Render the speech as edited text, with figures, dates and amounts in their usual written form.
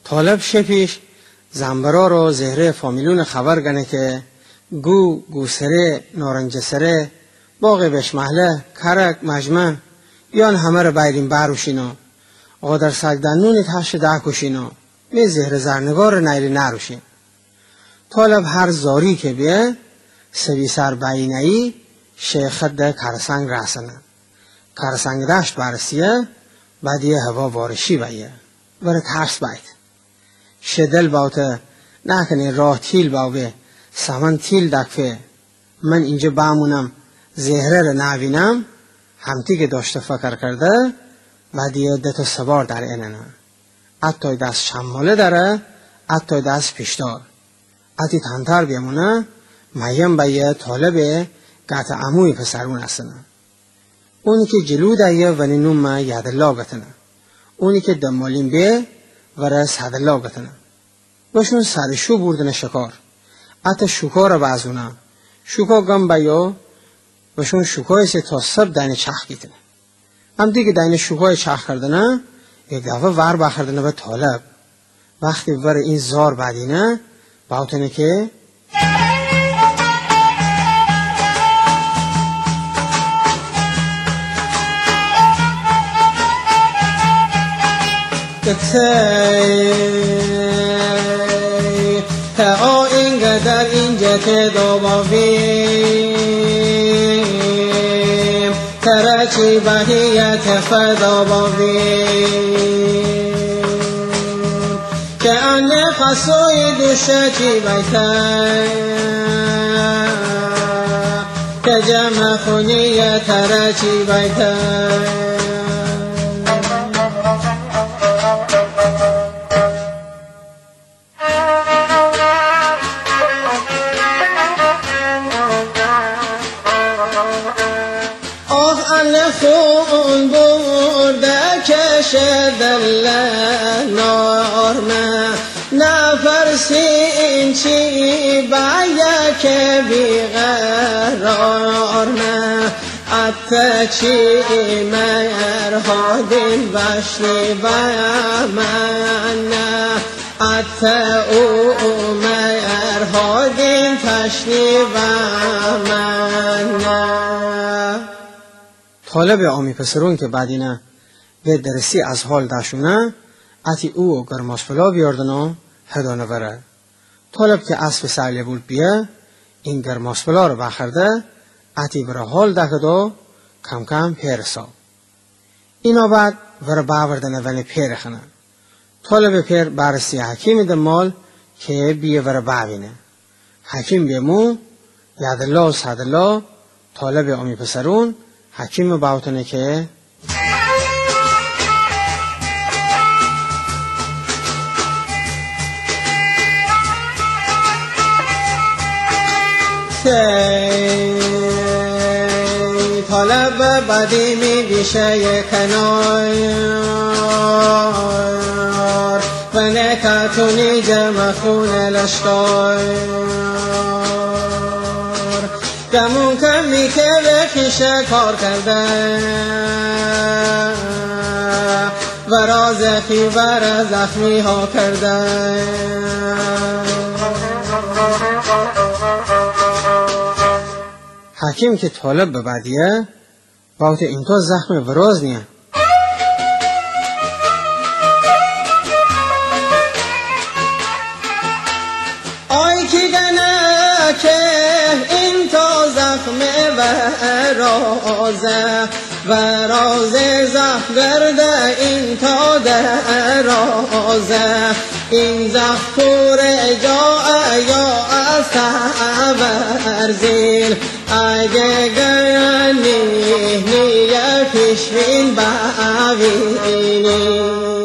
طالب شپیش زنبرا رو زهره فامیلون خبر گنه که گوسره نارنج سره باغ بشمحله کرک مجمع یان همه رو بایرین بروشینا قادر سگدنون تحش ده کشینا می زهر زرنگار نیری نروشین. طالب هر زاری که بیه سوی سر بینایی شیخت ده کرسنگ رسنه کرسنگ دشت برسیه بعدیه هوا بارشی بیه بره ترس باید شدل باوته نکنی راه تیل باوه سمن تیل دکفه من اینجا بامونم زهره رو نبینم همتی که داشته فکر کرده بعدیه ده تا سوار در اینه اتای دست شماله داره اتای دست پیشدار اتی تنتر بیمونه میم بیه طالبه گت عموی پسرون هستنه اونی که جلو دایه و نینوم یادلا گتنه اونی که دمالین بیه وره سدلا گتنه باشون سرشو بردن شکار ات شکار رو بازونه شکار گم بیو باشون شکای سی تا سب دین چخ گیتنه هم دیگه دین شکای چخ کردنه یک دفعه ور بخردنه به طالب وقتی ور این زار بعدینه باوتنه که تا اینقدر اینجا که دوباویم ترچی بهیت فدا باویم که آن خسوی دوشه چی بیتر که جمع خونی ترچی بیتر خون برده کشدل نارمه نفرسین چی باید که بیقرارمه ات چی مرهادین بشنی بامنه ات او مرهادین تشنی بامنه. طالب آمی پسرون که بعدینه به درسی از حال داشونه اتی او گرماسپلا بیاردنو هدانه بره. طالب که اسب سعلی بود بیه این گرماسپلا رو بخرده اتی بره حال دکدو کم کم پیرسا. اینا بعد بره باوردنه ولی پیر خنه. طالب پیر برسی حکیم ده مال که بیه بره باوینه. حکیم بیمو یادالله و صدالله طالب آمی پسرون حکیم باوتنه که طالب بدی می بیشه کنار و نکتونی جمع خون لشکار گمون کمی که به خیشه کار کرده و راز خیبر زخمی ها کرده حکیم که طالب به بعدیه باوت اینطور زخم براز نیه آی کی گنه که این تا زخم برازه برازه زخم گرده این تا درازه این زخم پور جا یا از تبرزیل اگه گرنی نیه پیشوین باوینی